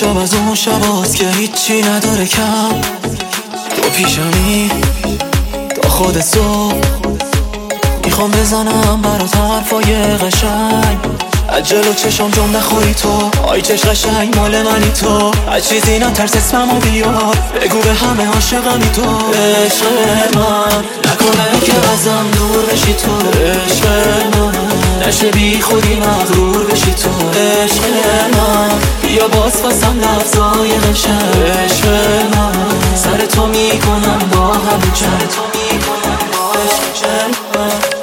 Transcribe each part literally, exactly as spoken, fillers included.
شب از اون شباست که هیچی نداره کم. تو پیشمی تا خود صبح میخوام بزنم برات حرفای قشنگ. از جلو چشم جمع نخوری تو، آی چش قشنگ مال منی تو. از چیزی نترس اسممو بیار، بگو به همه عاشقمی تو. عشق من نکنه که ازم دور بشی تو. عشق من نشه بی خودی مغرور بشی تو. عشق من بیا باز فسم لفظای قشنگ. عشق من سر تو میکنم با همه چند. تو میکنم با عشق من.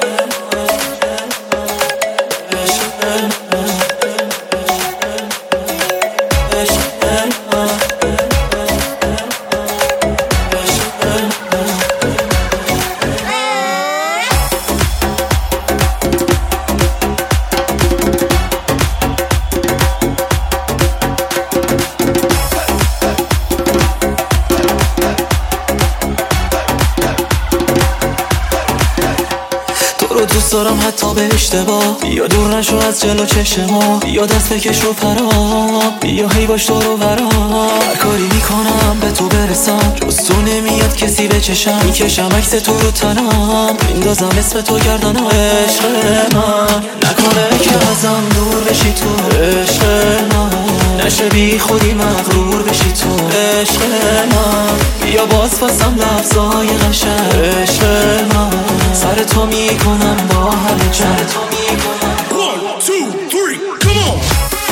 رو دوست دارم حتی به اشتباه، بیا دور نشو از جلو چشما، بیا دست بکش رو پرام، بیا هی باش تو رو برام. هر کاری میکنم به تو برسم، جز تو نمیاد کسی به چشم. میکشم عکس تو رو تنم، میندازم اسم تو گردنم. عشق من نکنه که ازم دور بشی تو. عشق من نشه بی خودی مغرور بشی تو. عشق من بیا باز فسم لفظای قشنگ. عشق من سر تو میکنم با همه چند. تو میکنم one two three come on.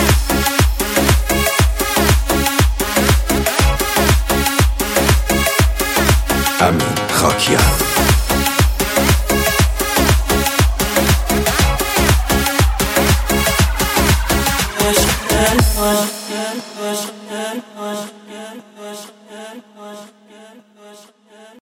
امین خاکیان. عشق من، عشق من، عشق من.